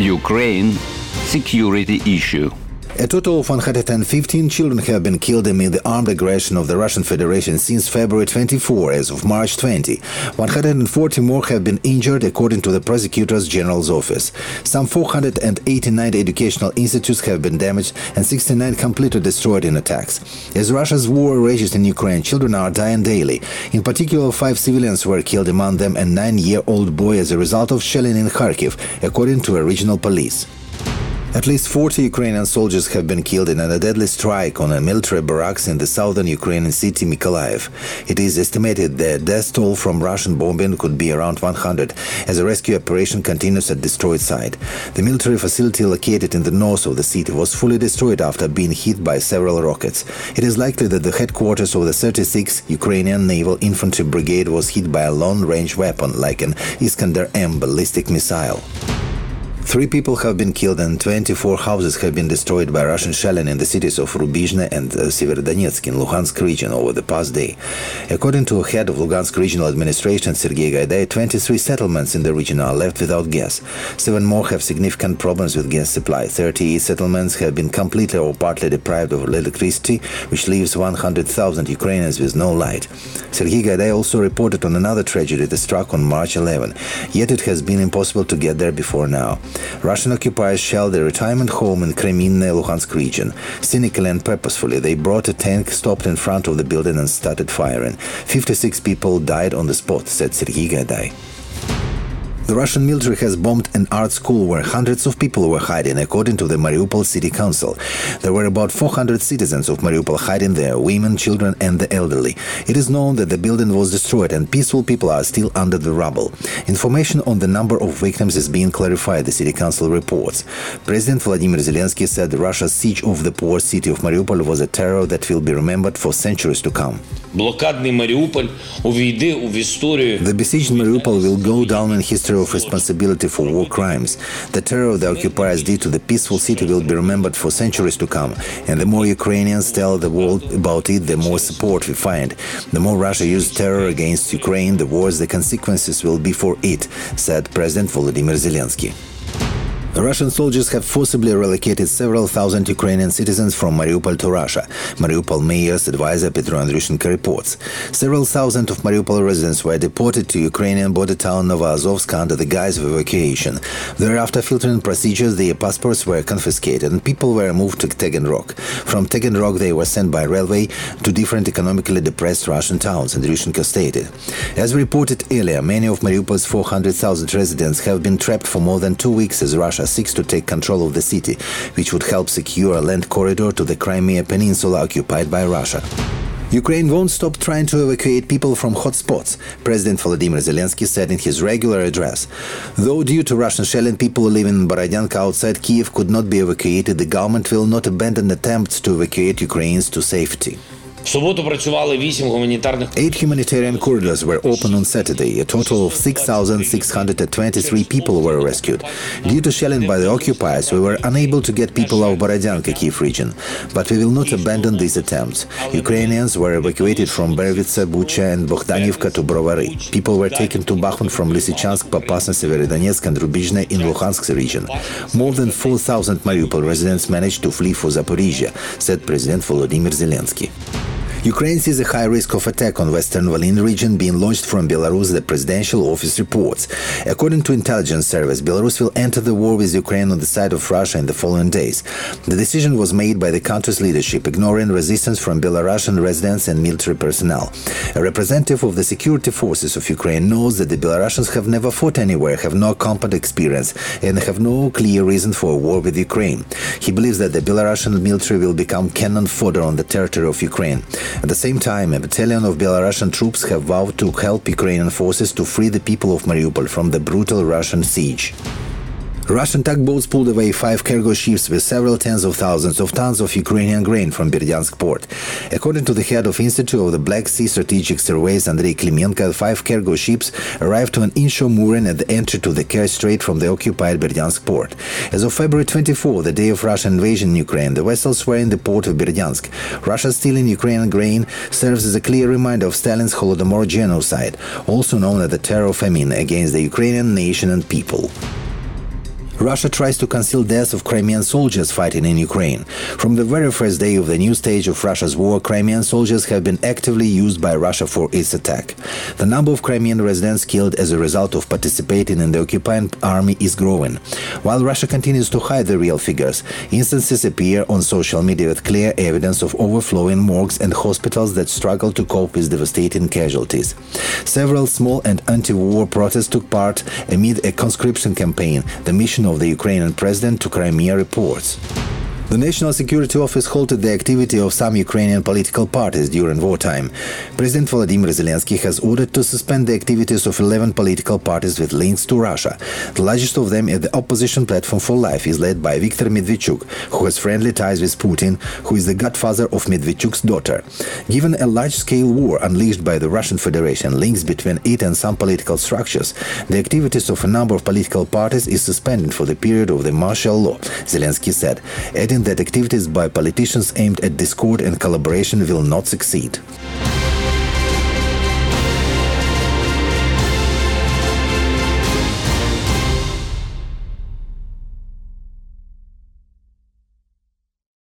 Ukraine security issue. A total of 115 children have been killed amid the armed aggression of the Russian Federation since February 24 as of March 20. 140 more have been injured according to the Prosecutor's General's office. Some 489 educational institutes have been damaged and 69 completely destroyed in attacks. As Russia's war rages in Ukraine, children are dying daily. In particular, 5 civilians were killed, among them a 9-year-old boy, as a result of shelling in Kharkiv, according to regional police. At least 40 Ukrainian soldiers have been killed in a deadly strike on a military barracks in the southern Ukrainian city Mykolaiv. It is estimated the death toll from Russian bombing could be around 100 as a rescue operation continues at destroyed site. The military facility located in the north of the city was fully destroyed after being hit by several rockets. It is likely that the headquarters of the 36th Ukrainian Naval Infantry Brigade was hit by a long-range weapon like an Iskander-M ballistic missile. 3 people have been killed and 24 houses have been destroyed by Russian shelling in the cities of Rubizhne and Severodonetsk in Luhansk region over the past day. According to head of Lugansk Regional Administration, Sergei Gaidai, 23 settlements in the region are left without gas. 7 more have significant problems with gas supply. 38 settlements have been completely or partly deprived of electricity, which leaves 100,000 Ukrainians with no light. Sergei Gaidai also reported on another tragedy that struck on March 11, yet it has been impossible to get there before now. Russian occupiers shelled a retirement home in Kreminne, Luhansk region. Cynically and purposefully, they brought a tank, stopped in front of the building and started firing. 56 people died on the spot, said Sergei Gaidai. The Russian military has bombed an art school where hundreds of people were hiding, according to the Mariupol City Council. There were about 400 citizens of Mariupol hiding there, women, children and the elderly. It is known that the building was destroyed and peaceful people are still under the rubble. Information on the number of victims is being clarified, the City Council reports. President Vladimir Zelensky said Russia's siege of the poor city of Mariupol was a terror that will be remembered for centuries to come. The besieged Mariupol will go down in history of responsibility for war crimes. The terror the occupiers did to the peaceful city will be remembered for centuries to come. And the more Ukrainians tell the world about it, the more support we find. The more Russia used terror against Ukraine, the worse the consequences will be for it, said President Volodymyr Zelensky. Russian soldiers have forcibly relocated several thousand Ukrainian citizens from Mariupol to Russia, Mariupol mayor's advisor Petro Andrushenko reports. Several thousand of Mariupol residents were deported to Ukrainian border town Novoazovsk under the guise of evacuation. Thereafter, filtering procedures, their passports were confiscated and people were moved to Taganrog. From Taganrog, they were sent by railway to different economically depressed Russian towns, Andrushenko stated. As reported earlier, many of Mariupol's 400,000 residents have been trapped for more than 2 weeks as Russia seeks to take control of the city, which would help secure a land corridor to the Crimea Peninsula occupied by Russia. Ukraine won't stop trying to evacuate people from hotspots, President Volodymyr Zelensky said in his regular address. Though due to Russian shelling, people living in Borodyanka outside Kiev could not be evacuated, the government will not abandon attempts to evacuate Ukrainians to safety. 8 humanitarian corridors were opened on Saturday. A total of 6,623 people were rescued. Due to shelling by the occupiers, we were unable to get people out of Borodyanka, Kiev region. But we will not abandon these attempts. Ukrainians were evacuated from Bervitsa, Bucha and Bohdanivka to Brovary. People were taken to Bakhmut from Lysychansk, Popasna, Severodonetsk and Rubizhne in Luhansk region. More than 4,000 Mariupol residents managed to flee for Zaporizhia, said President Volodymyr Zelensky. Ukraine sees a high risk of attack on Western Volyn region being launched from Belarus, the presidential office reports. According to intelligence service, Belarus will enter the war with Ukraine on the side of Russia in the following days. The decision was made by the country's leadership, ignoring resistance from Belarusian residents and military personnel. A representative of the security forces of Ukraine knows that the Belarusians have never fought anywhere, have no combat experience, and have no clear reason for a war with Ukraine. He believes that the Belarusian military will become cannon fodder on the territory of Ukraine. At the same time, a battalion of Belarusian troops have vowed to help Ukrainian forces to free the people of Mariupol from the brutal Russian siege. Russian tugboats pulled away 5 cargo ships with several tens of thousands of tons of Ukrainian grain from Berdyansk port. According to the head of Institute of the Black Sea Strategic Surveys, Andrei Klimenko, 5 cargo ships arrived to an inshore mooring at the entry to the Kerch Strait from the occupied Berdyansk port. As of February 24, the day of Russian invasion in Ukraine, the vessels were in the port of Berdyansk. Russia stealing Ukrainian grain serves as a clear reminder of Stalin's Holodomor genocide, also known as the terror famine against the Ukrainian nation and people. Russia tries to conceal deaths of Crimean soldiers fighting in Ukraine. From the very first day of the new stage of Russia's war, Crimean soldiers have been actively used by Russia for its attack. The number of Crimean residents killed as a result of participating in the occupying army is growing. While Russia continues to hide the real figures, instances appear on social media with clear evidence of overflowing morgues and hospitals that struggle to cope with devastating casualties. Several small and anti-war protests took part amid a conscription campaign, the mission of the Ukrainian president to Crimea reports. The National Security Office halted the activity of some Ukrainian political parties during wartime. President Volodymyr Zelensky has ordered to suspend the activities of 11 political parties with links to Russia. The largest of them, the opposition Platform for Life, is led by Viktor Medvedchuk, who has friendly ties with Putin, who is the godfather of Medvedchuk's daughter. Given a large-scale war unleashed by the Russian Federation, links between it and some political structures, the activities of a number of political parties is suspended for the period of the martial law, Zelensky said, adding that activities by politicians aimed at discord and collaboration will not succeed.